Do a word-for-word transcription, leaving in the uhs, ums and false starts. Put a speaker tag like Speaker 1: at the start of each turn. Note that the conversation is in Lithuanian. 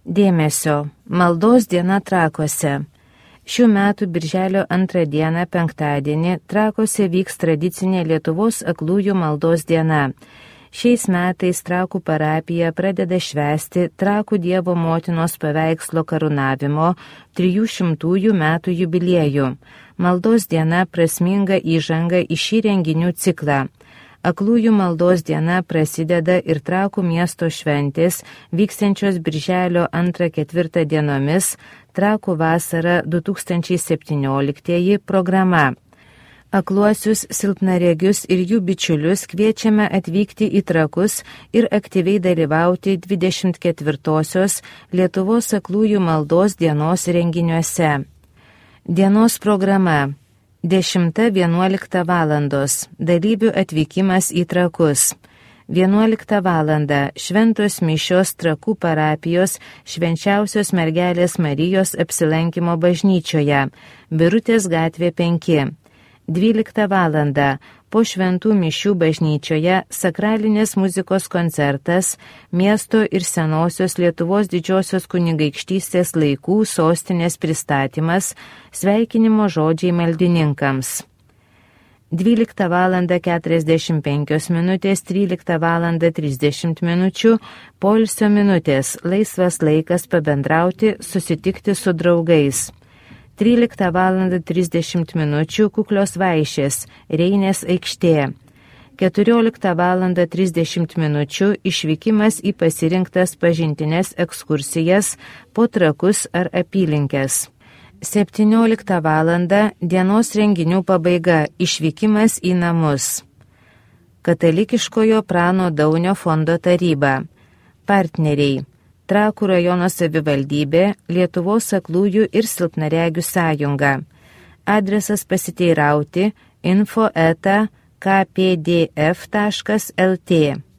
Speaker 1: Dėmesio, maldos diena Trakuose. Šių metų birželio antrą dieną penktadienį Trakuose vyks tradicinė Lietuvos aklųjų maldos diena. Šiais metais Trakų parapija pradeda švęsti Trakų Dievo motinos paveikslo karūnavimo trijų šimtųjų metų jubiliejų. Maldos diena prasminga įžanga į šį renginių ciklą. Aklųjų maldos diena prasideda ir Trakų miesto šventės, vyksiančios birželio antrą ketvirtą dienomis, Trakų vasara du tūkstančiai septynioliktieji programa. Akluosius, silpnaregius ir jų bičiulius kviečiame atvykti į Trakus ir aktyviai dalyvauti dvidešimt ketvirtosios Lietuvos aklųjų maldos dienos renginiuose. Dienos programa. dešimtą vienuoliktą valandos. Dalyvių atvykimas į Trakus. vienuoliktą valandą šventos mišios Trakų parapijos Švenčiausios mergelės Marijos apsilankimo bažnyčioje, Birutės gatvė penki. dvyliktą valandą po šventų mišių bažnyčioje sakralinės muzikos koncertas miesto ir senosios Lietuvos didžiosios kunigaikštystės laikų sostinės pristatymas, sveikinimo žodžiai maldininkams. dvyliktą valandą keturiasdešimt penkios minutės, tryliktą valandą trisdešimt minučių, poilsio minutės, laisvas laikas pabendrauti, susitikti su draugais. tryliktą valandą trisdešimt minučių kuklios vaišės, Reinės aikštė. keturioliktą valandą trisdešimt minučių išvykimas į pasirinktas pažintines ekskursijas po Trakus ar apylinkes. septynioliktą valandą dienos renginių pabaiga, išvykimas į namus. Katalikiškojo Prano Daunio fondo taryba. Partneriai. Trakų rajono savivaldybė, Lietuvos aklųjų ir silpnaregių sąjunga. Adresas pasiteirauti info eta k p d f taškas l t.